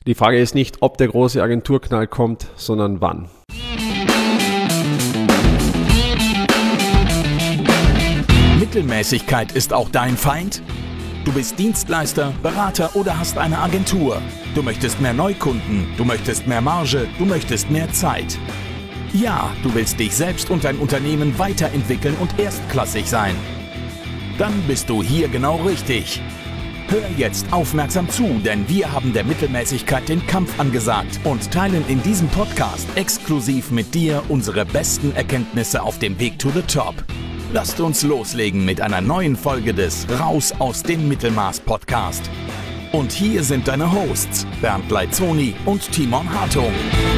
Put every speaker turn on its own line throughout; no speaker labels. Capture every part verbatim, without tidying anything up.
Die Frage ist nicht, ob der große Agenturknall kommt, sondern wann.
Mittelmäßigkeit ist auch dein Feind? Du bist Dienstleister, Berater oder hast eine Agentur. Du möchtest mehr Neukunden, du möchtest mehr Marge, du möchtest mehr Zeit. Ja, du willst dich selbst und dein Unternehmen weiterentwickeln und erstklassig sein. Dann bist du hier genau richtig. Hör jetzt aufmerksam zu, denn wir haben der Mittelmäßigkeit den Kampf angesagt und teilen in diesem Podcast exklusiv mit dir unsere besten Erkenntnisse auf dem Weg to the Top. Lasst uns loslegen mit einer neuen Folge des Raus aus dem Mittelmaß Podcast. Und hier sind deine Hosts Bernd Leitzoni und Timon Hartung.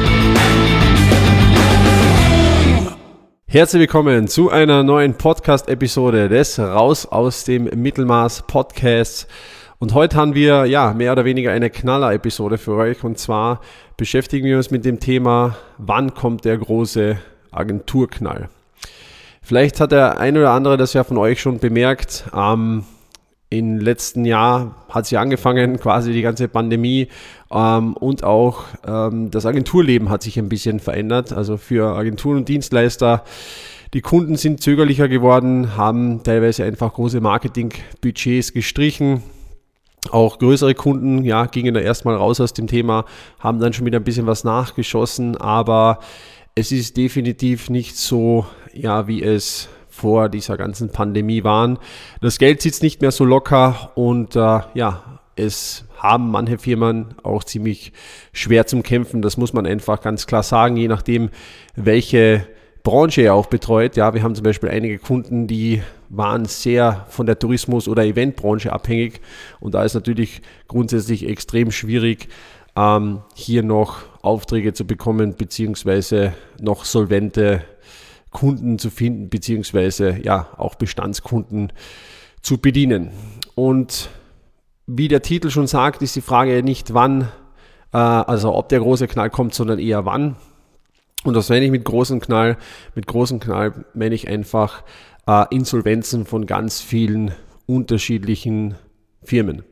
Herzlich willkommen zu einer neuen Podcast-Episode des Raus aus dem Mittelmaß Podcasts. Und heute haben wir ja mehr oder weniger eine Knaller-Episode für euch. Und zwar beschäftigen wir uns mit dem Thema, wann kommt der große Agenturknall? Vielleicht hat der ein oder andere das ja von euch schon bemerkt. Ähm, Im letzten Jahr hat sie angefangen, quasi die ganze Pandemie ähm, und auch ähm, das Agenturleben hat sich ein bisschen verändert. Also für Agenturen und Dienstleister, die Kunden sind zögerlicher geworden, haben teilweise einfach große Marketingbudgets gestrichen. Auch größere Kunden ja, gingen da erstmal raus aus dem Thema, haben dann schon wieder ein bisschen was nachgeschossen, aber es ist definitiv nicht so, ja, wie es vor dieser ganzen Pandemie waren. Das Geld sitzt nicht mehr so locker und äh, ja, es haben manche Firmen auch ziemlich schwer zum Kämpfen. Das muss man einfach ganz klar sagen, je nachdem, welche Branche er auch betreut. Ja, wir haben zum Beispiel einige Kunden, die waren sehr von der Tourismus- oder Eventbranche abhängig und da ist natürlich grundsätzlich extrem schwierig, ähm, hier noch Aufträge zu bekommen, beziehungsweise noch solvente Kunden zu finden, beziehungsweise ja auch Bestandskunden zu bedienen. Und wie der Titel schon sagt, ist die Frage nicht wann, äh, also ob der große Knall kommt, sondern eher wann. Und das meine ich mit großem Knall. Mit großem Knall meine ich einfach äh, Insolvenzen von ganz vielen unterschiedlichen Firmen.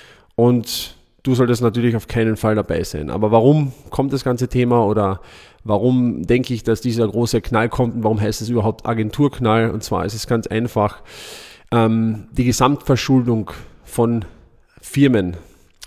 Und du solltest natürlich auf keinen Fall dabei sein. Aber warum kommt das ganze Thema oder warum denke ich, dass dieser große Knall kommt und warum heißt es überhaupt Agenturknall? Und zwar ist es ganz einfach, ähm, die Gesamtverschuldung von Firmen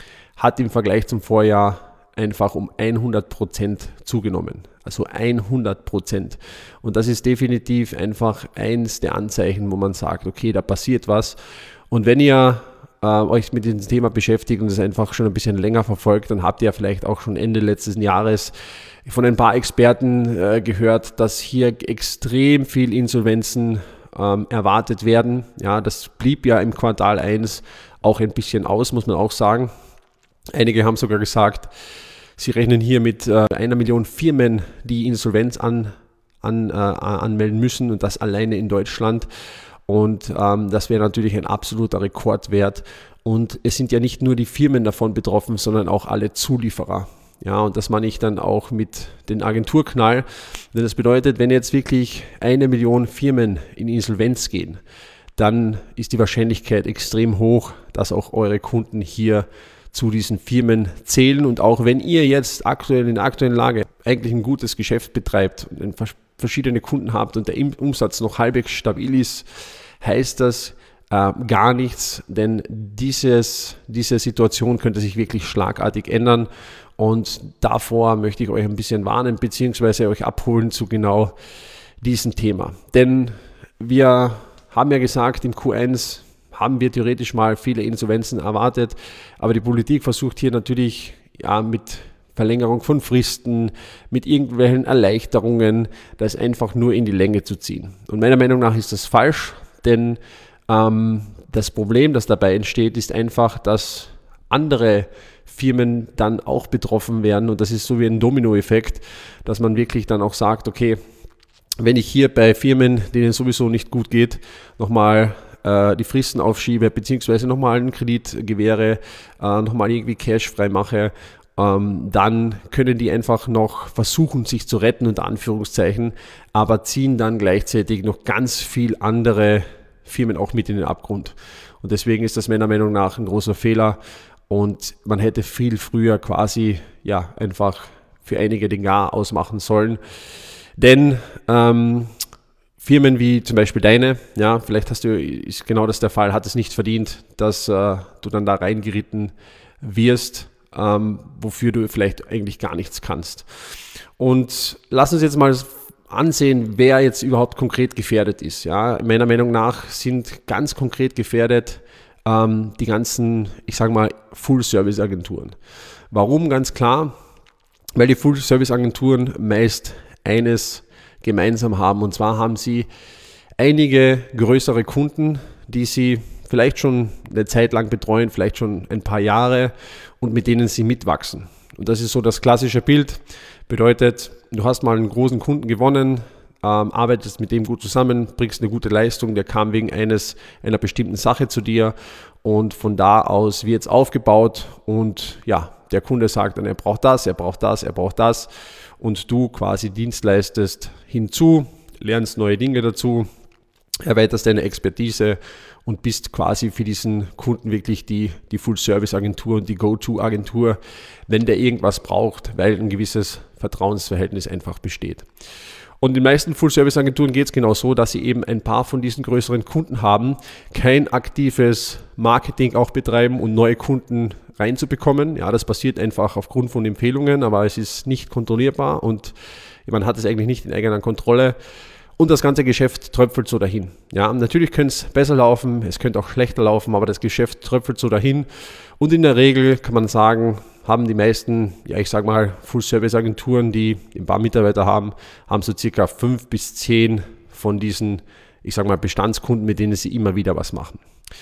hat im Vergleich zum Vorjahr einfach um hundert Prozent zugenommen. Also hundert Prozent. Und das ist definitiv einfach eins der Anzeichen, wo man sagt, okay, da passiert was. Und wenn ihr äh, euch mit diesem Thema beschäftigt und es einfach schon ein bisschen länger verfolgt, dann habt ihr vielleicht auch schon Ende letzten Jahres von ein paar Experten äh, gehört, dass hier extrem viel Insolvenzen ähm, erwartet werden. Ja, das blieb ja im Quartal eins auch ein bisschen aus, muss man auch sagen. Einige haben sogar gesagt, sie rechnen hier mit äh, einer Million Firmen, die Insolvenz an, an, äh, anmelden müssen und das alleine in Deutschland. Und ähm, das wäre natürlich ein absoluter Rekordwert. Und es sind ja nicht nur die Firmen davon betroffen, sondern auch alle Zulieferer. Ja, und das meine ich dann auch mit dem Agenturknall. Denn das bedeutet, wenn jetzt wirklich eine Million Firmen in Insolvenz gehen, dann ist die Wahrscheinlichkeit extrem hoch, dass auch eure Kunden hier zu diesen Firmen zählen. Und auch wenn ihr jetzt aktuell in der aktuellen Lage eigentlich ein gutes Geschäft betreibt und verschiedene Kunden habt und der Umsatz noch halbwegs stabil ist, heißt das äh, gar nichts, denn dieses, diese Situation könnte sich wirklich schlagartig ändern. Und davor möchte ich euch ein bisschen warnen, beziehungsweise euch abholen zu genau diesem Thema. Denn wir haben ja gesagt, im Q eins haben wir theoretisch mal viele Insolvenzen erwartet, aber die Politik versucht hier natürlich ja, mit Verlängerung von Fristen, mit irgendwelchen Erleichterungen, das einfach nur in die Länge zu ziehen. Und meiner Meinung nach ist das falsch, denn ähm, das Problem, das dabei entsteht, ist einfach, dass andere Firmen dann auch betroffen werden und das ist so wie ein Dominoeffekt, dass man wirklich dann auch sagt, okay, wenn ich hier bei Firmen, denen es sowieso nicht gut geht, nochmal äh, die Fristen aufschiebe, beziehungsweise nochmal einen Kredit gewähre, äh, nochmal irgendwie Cash frei mache, ähm, dann können die einfach noch versuchen, sich zu retten, unter Anführungszeichen, aber ziehen dann gleichzeitig noch ganz viel andere Firmen auch mit in den Abgrund. Und deswegen ist das meiner Meinung nach ein großer Fehler. und man hätte viel früher quasi ja einfach für einige den Jahr ausmachen sollen. Denn ähm, Firmen wie zum Beispiel deine, ja, vielleicht hast du, ist genau das der Fall, hat es nicht verdient, dass äh, du dann da reingeritten wirst, ähm, wofür du vielleicht eigentlich gar nichts kannst. Und lass uns jetzt mal ansehen, wer jetzt überhaupt konkret gefährdet ist. Ja, meiner Meinung nach sind ganz konkret gefährdet ähm, die ganzen, ich sage mal, Full-Service-Agenturen. Warum? Ganz klar, weil die Full-Service-Agenturen meist eines gemeinsam haben, und zwar haben sie einige größere Kunden, die sie vielleicht schon eine Zeit lang betreuen, vielleicht schon ein paar Jahre, und mit denen sie mitwachsen. Und das ist so das klassische Bild. Bedeutet, du hast mal einen großen Kunden gewonnen, ähm, arbeitest mit dem gut zusammen, bringst eine gute Leistung, der kam wegen eines einer bestimmten Sache zu dir, und von da aus wird es aufgebaut, und ja, der Kunde sagt dann, er braucht das, er braucht das, er braucht das, und du quasi Dienst leistest hinzu, lernst neue Dinge dazu, erweiterst deine Expertise und bist quasi für diesen Kunden wirklich die, die Full-Service-Agentur und die Go-To-Agentur, wenn der irgendwas braucht, weil ein gewisses Vertrauensverhältnis einfach besteht. Und in den meisten Full-Service-Agenturen geht es genau so, dass sie eben ein paar von diesen größeren Kunden haben, kein aktives Marketing auch betreiben und neue Kunden reinzubekommen. Ja, das passiert einfach aufgrund von Empfehlungen, aber es ist nicht kontrollierbar und man hat es eigentlich nicht in eigener Kontrolle. Und das ganze Geschäft tröpfelt so dahin. Ja, natürlich könnte es besser laufen, es könnte auch schlechter laufen, aber das Geschäft tröpfelt so dahin. Und in der Regel kann man sagen, haben die meisten, ja ich sage mal, Full-Service-Agenturen, die ein paar Mitarbeiter haben, haben so circa fünf bis zehn von diesen, ich sage mal, Bestandskunden, mit denen sie immer wieder was machen.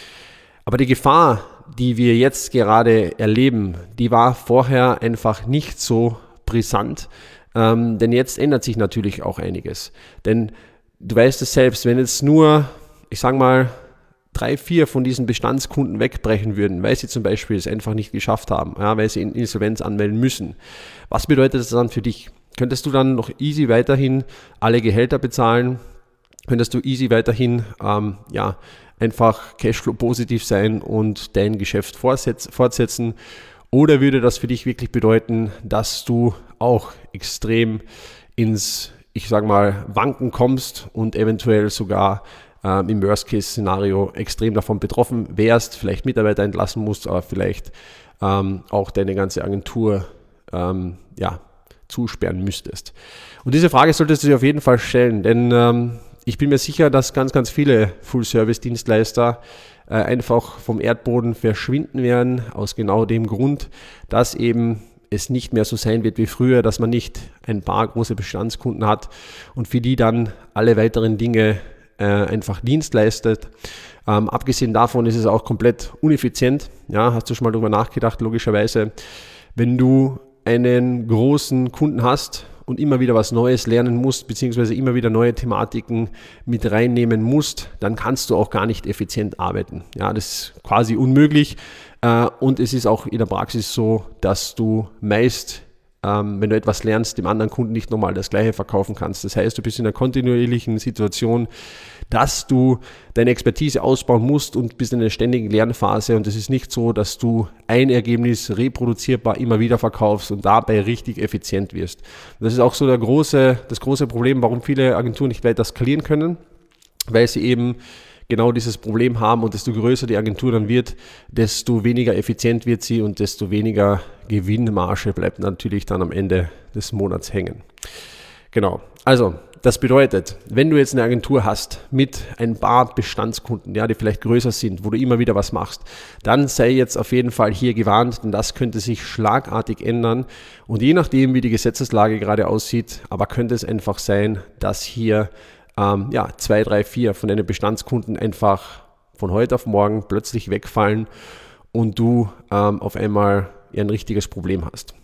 Aber die Gefahr, die wir jetzt gerade erleben, die war vorher einfach nicht so brisant. Ähm, denn jetzt ändert sich natürlich auch einiges. Denn du weißt es selbst, wenn jetzt nur, ich sage mal, drei, vier von diesen Bestandskunden wegbrechen würden, weil sie zum Beispiel es einfach nicht geschafft haben, ja, weil sie in Insolvenz anmelden müssen. Was bedeutet das dann für dich? Könntest du dann noch easy weiterhin alle Gehälter bezahlen? Könntest du easy weiterhin ähm, ja, einfach Cashflow-positiv sein und dein Geschäft fortsetzen? Oder würde das für dich wirklich bedeuten, dass du auch extrem ins, ich sage mal, Wanken kommst und eventuell sogar ähm, im Worst-Case-Szenario extrem davon betroffen wärst, vielleicht Mitarbeiter entlassen musst, aber vielleicht ähm, auch deine ganze Agentur ähm, ja, zusperren müsstest? Und diese Frage solltest du dir auf jeden Fall stellen, denn ähm, ich bin mir sicher, dass ganz, ganz viele Full-Service-Dienstleister äh, einfach vom Erdboden verschwinden werden, aus genau dem Grund, dass eben es nicht mehr so sein wird wie früher, dass man nicht ein paar große Bestandskunden hat und für die dann alle weiteren Dinge äh, einfach Dienst leistet. Ähm, abgesehen davon ist es auch komplett ineffizient. Ja, hast du schon mal darüber nachgedacht, logischerweise, wenn du einen großen Kunden hast und immer wieder was Neues lernen musst, beziehungsweise immer wieder neue Thematiken mit reinnehmen musst, dann kannst du auch gar nicht effizient arbeiten. Ja, das ist quasi unmöglich. Und es ist auch in der Praxis so, dass du meist, ähm, wenn du etwas lernst, dem anderen Kunden nicht nochmal das Gleiche verkaufen kannst. Das heißt, du bist in einer kontinuierlichen Situation, dass du deine Expertise ausbauen musst und bist in einer ständigen Lernphase. Und es ist nicht so, dass du ein Ergebnis reproduzierbar immer wieder verkaufst und dabei richtig effizient wirst. Das ist auch so der große, das große Problem, warum viele Agenturen nicht weiter skalieren können, weil sie eben genau dieses Problem haben, und desto größer die Agentur dann wird, desto weniger effizient wird sie und desto weniger Gewinnmarge bleibt natürlich dann am Ende des Monats hängen. Genau, also das bedeutet, wenn du jetzt eine Agentur hast mit ein paar Bestandskunden, ja, die vielleicht größer sind, wo du immer wieder was machst, dann sei jetzt auf jeden Fall hier gewarnt, denn das könnte sich schlagartig ändern, und je nachdem, wie die Gesetzeslage gerade aussieht, aber könnte es einfach sein, dass hier Ähm, ja, zwei, drei, vier von deinen Bestandskunden einfach von heute auf morgen plötzlich wegfallen und du ähm, auf einmal ja, ein richtiges Problem hast.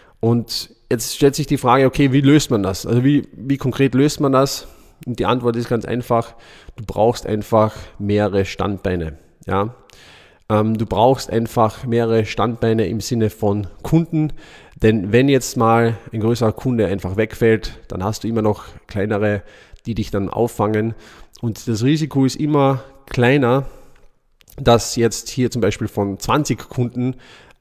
Und jetzt stellt sich die Frage, okay, wie löst man das? Also wie, wie konkret löst man das? Und die Antwort ist ganz einfach, du brauchst einfach mehrere Standbeine. Ja? Ähm, du brauchst einfach mehrere Standbeine im Sinne von Kunden, denn wenn jetzt mal ein größerer Kunde einfach wegfällt, dann hast du immer noch kleinere, die dich dann auffangen, und das Risiko ist immer kleiner, dass jetzt hier zum Beispiel von zwanzig Kunden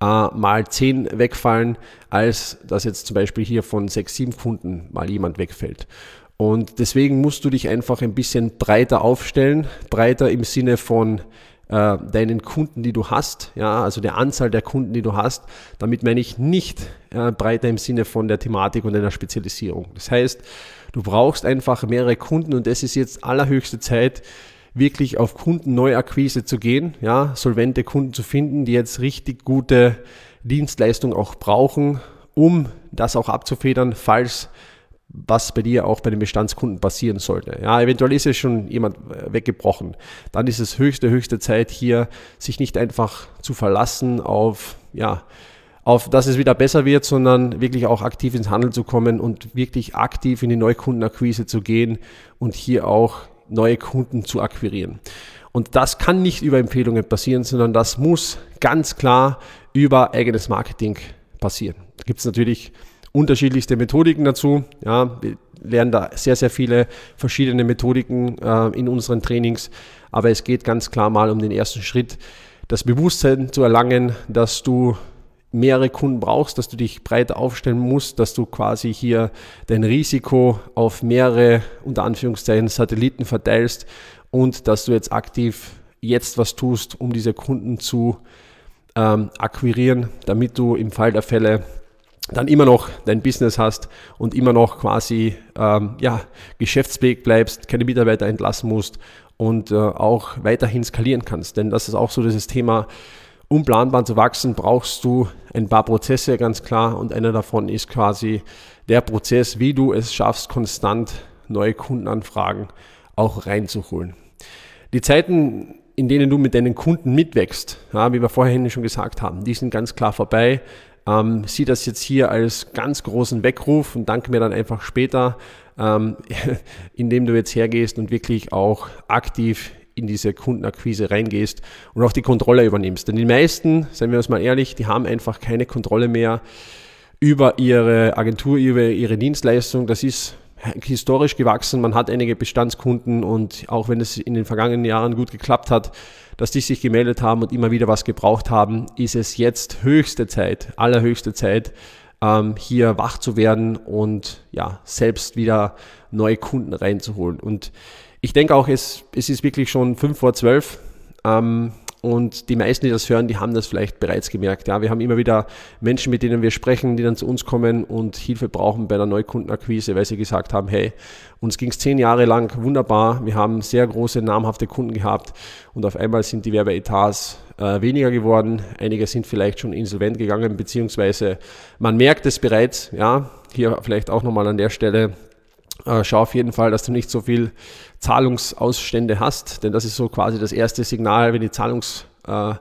äh, mal zehn wegfallen, als dass jetzt zum Beispiel hier von sechs, sieben Kunden mal jemand wegfällt. Und deswegen musst du dich einfach ein bisschen breiter aufstellen, breiter im Sinne von äh, deinen Kunden, die du hast, ja, also der Anzahl der Kunden, die du hast. Damit meine ich nicht äh, breiter im Sinne von der Thematik und deiner Spezialisierung. Das heißt, du brauchst einfach mehrere Kunden und es ist jetzt allerhöchste Zeit, wirklich auf Kundenneuakquise zu gehen, ja, solvente Kunden zu finden, die jetzt richtig gute Dienstleistungen auch brauchen, um das auch abzufedern, falls was bei dir auch bei den Bestandskunden passieren sollte. Ja, eventuell ist ja schon jemand weggebrochen. Dann ist es höchste, höchste Zeit hier, sich nicht einfach zu verlassen auf, ja, auf, dass es wieder besser wird, sondern wirklich auch aktiv ins Handeln zu kommen und wirklich aktiv in die Neukundenakquise zu gehen und hier auch neue Kunden zu akquirieren. Und das kann nicht über Empfehlungen passieren, sondern das muss ganz klar über eigenes Marketing passieren. Da gibt es natürlich unterschiedlichste Methodiken dazu. Ja, wir lernen da sehr, sehr viele verschiedene Methodiken äh, in unseren Trainings, aber es geht ganz klar mal um den ersten Schritt, das Bewusstsein zu erlangen, dass du mehrere Kunden brauchst, dass du dich breiter aufstellen musst, dass du quasi hier dein Risiko auf mehrere, unter Anführungszeichen, Satelliten verteilst und dass du jetzt aktiv jetzt was tust, um diese Kunden zu ähm, akquirieren, damit du im Fall der Fälle dann immer noch dein Business hast und immer noch quasi ähm, ja, geschäftsfähig bleibst, keine Mitarbeiter entlassen musst und äh, auch weiterhin skalieren kannst. Denn das ist auch so dieses Thema, um planbar zu wachsen, brauchst du ein paar Prozesse, ganz klar. Und einer davon ist quasi der Prozess, wie du es schaffst, konstant neue Kundenanfragen auch reinzuholen. Die Zeiten, in denen du mit deinen Kunden mitwächst, ja, wie wir vorhin schon gesagt haben, die sind ganz klar vorbei. Ähm, sieh das jetzt hier als ganz großen Weckruf und danke mir dann einfach später, ähm, indem du jetzt hergehst und wirklich auch aktiv in diese Kundenakquise reingehst und auch die Kontrolle übernimmst. Denn die meisten, seien wir uns mal ehrlich, die haben einfach keine Kontrolle mehr über ihre Agentur, über ihre Dienstleistung. Das ist historisch gewachsen. Man hat einige Bestandskunden und auch wenn es in den vergangenen Jahren gut geklappt hat, dass die sich gemeldet haben und immer wieder was gebraucht haben, ist es jetzt höchste Zeit, allerhöchste Zeit, ähm, hier wach zu werden und ja, selbst wieder neue Kunden reinzuholen. Und ich denke auch, es, es ist wirklich schon fünf vor zwölf ähm, und die meisten, die das hören, die haben das vielleicht bereits gemerkt. Ja, wir haben immer wieder Menschen, mit denen wir sprechen, die dann zu uns kommen und Hilfe brauchen bei der Neukundenakquise, weil sie gesagt haben, hey, uns ging es zehn Jahre lang wunderbar, wir haben sehr große, namhafte Kunden gehabt und auf einmal sind die Werbeetats äh, weniger geworden. Einige sind vielleicht schon insolvent gegangen, beziehungsweise man merkt es bereits. Ja, hier vielleicht auch nochmal an der Stelle, Äh, schau auf jeden Fall, dass du nicht so viel Zahlungsausstände hast, denn das ist so quasi das erste Signal, wenn die Zahlungsmoral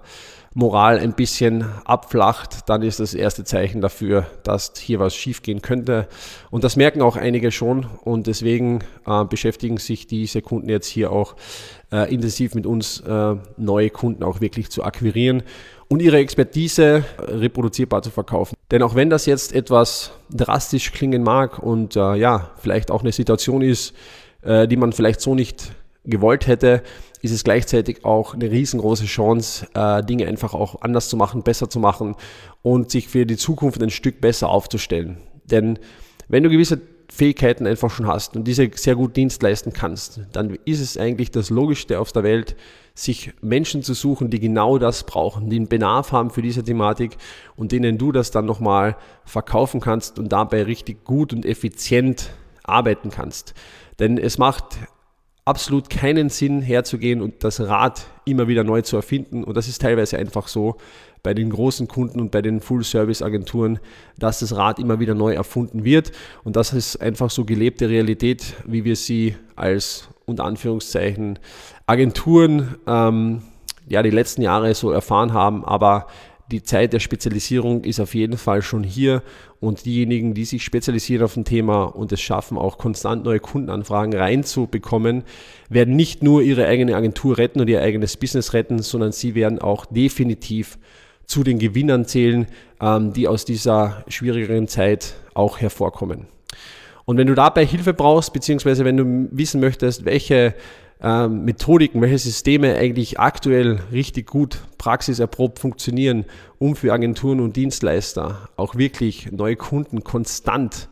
äh, ein bisschen abflacht, dann ist das erste Zeichen dafür, dass hier was schief gehen könnte. Und das merken auch einige schon und deswegen äh, beschäftigen sich diese Kunden jetzt hier auch äh, intensiv mit uns, äh, neue Kunden auch wirklich zu akquirieren und ihre Expertise reproduzierbar zu verkaufen. Denn auch wenn das jetzt etwas drastisch klingen mag und äh, ja, vielleicht auch eine Situation ist, äh, die man vielleicht so nicht gewollt hätte, ist es gleichzeitig auch eine riesengroße Chance, äh, Dinge einfach auch anders zu machen, besser zu machen und sich für die Zukunft ein Stück besser aufzustellen. Denn wenn du gewisse Fähigkeiten einfach schon hast und diese sehr gut Dienst leisten kannst, dann ist es eigentlich das Logischste auf der Welt, sich Menschen zu suchen, die genau das brauchen, die einen Bedarf haben für diese Thematik und denen du das dann nochmal verkaufen kannst und dabei richtig gut und effizient arbeiten kannst. Denn es macht absolut keinen Sinn herzugehen und das Rad immer wieder neu zu erfinden und das ist teilweise einfach so bei den großen Kunden und bei den Full-Service-Agenturen, dass das Rad immer wieder neu erfunden wird und das ist einfach so gelebte Realität, wie wir sie als unter Anführungszeichen Agenturen ähm, ja die letzten Jahre so erfahren haben, aber die Zeit der Spezialisierung ist auf jeden Fall schon hier und diejenigen, die sich spezialisieren auf ein Thema und es schaffen, auch konstant neue Kundenanfragen reinzubekommen, werden nicht nur ihre eigene Agentur retten und ihr eigenes Business retten, sondern sie werden auch definitiv zu den Gewinnern zählen, ähm, die aus dieser schwierigeren Zeit auch hervorkommen. Und wenn du dabei Hilfe brauchst, beziehungsweise wenn du wissen möchtest, welche äh, Methodiken, welche Systeme eigentlich aktuell richtig gut praxiserprobt funktionieren, um für Agenturen und Dienstleister auch wirklich neue Kunden konstant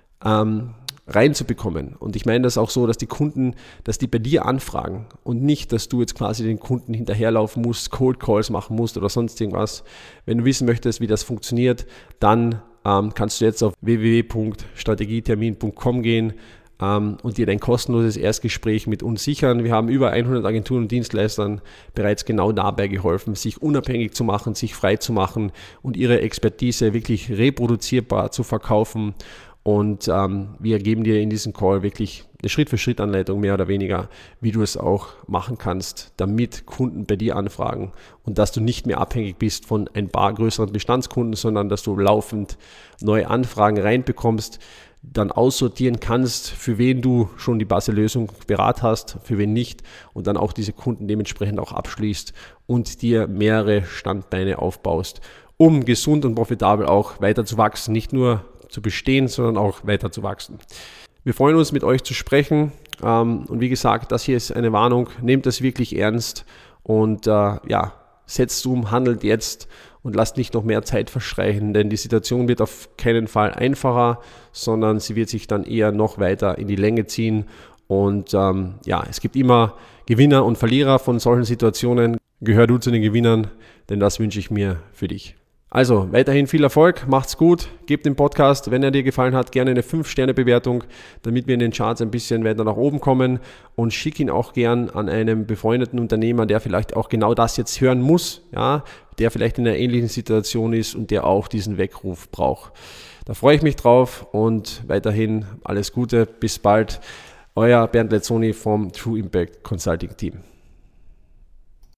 ähm, reinzubekommen. Und ich meine das auch so, dass die Kunden, dass die bei dir anfragen und nicht, dass du jetzt quasi den Kunden hinterherlaufen musst, Cold Calls machen musst oder sonst irgendwas. Wenn du wissen möchtest, wie das funktioniert, dann ähm, kannst du jetzt auf w w w punkt strategietermin punkt com gehen ähm, und dir dein kostenloses Erstgespräch mit uns sichern. Wir haben über hundert Agenturen und Dienstleistern bereits genau dabei geholfen, sich unabhängig zu machen, sich frei zu machen und ihre Expertise wirklich reproduzierbar zu verkaufen. Und ähm, wir geben dir in diesem Call wirklich eine Schritt-für-Schritt-Anleitung mehr oder weniger, wie du es auch machen kannst, damit Kunden bei dir anfragen und dass du nicht mehr abhängig bist von ein paar größeren Bestandskunden, sondern dass du laufend neue Anfragen reinbekommst, dann aussortieren kannst, für wen du schon die Base-Lösung beraten hast, für wen nicht und dann auch diese Kunden dementsprechend auch abschließt und dir mehrere Standbeine aufbaust, um gesund und profitabel auch weiter zu wachsen, nicht nur zu bestehen, sondern auch weiter zu wachsen. Wir freuen uns, mit euch zu sprechen ähm, und wie gesagt, das hier ist eine Warnung, nehmt das wirklich ernst und äh, ja, setzt um, handelt jetzt und lasst nicht noch mehr Zeit verstreichen, denn die Situation wird auf keinen Fall einfacher, sondern sie wird sich dann eher noch weiter in die Länge ziehen und ähm, ja, es gibt immer Gewinner und Verlierer von solchen Situationen. Gehör du zu den Gewinnern, denn das wünsche ich mir für dich. Also, weiterhin viel Erfolg, macht's gut, gebt dem Podcast, wenn er dir gefallen hat, gerne eine fünf Sterne Bewertung, damit wir in den Charts ein bisschen weiter nach oben kommen und schick ihn auch gern an einen befreundeten Unternehmer, der vielleicht auch genau das jetzt hören muss, ja, der vielleicht in einer ähnlichen Situation ist und der auch diesen Weckruf braucht. Da freue ich mich drauf und weiterhin alles Gute, bis bald, euer Bernd Lezzoni vom True Impact Consulting Team.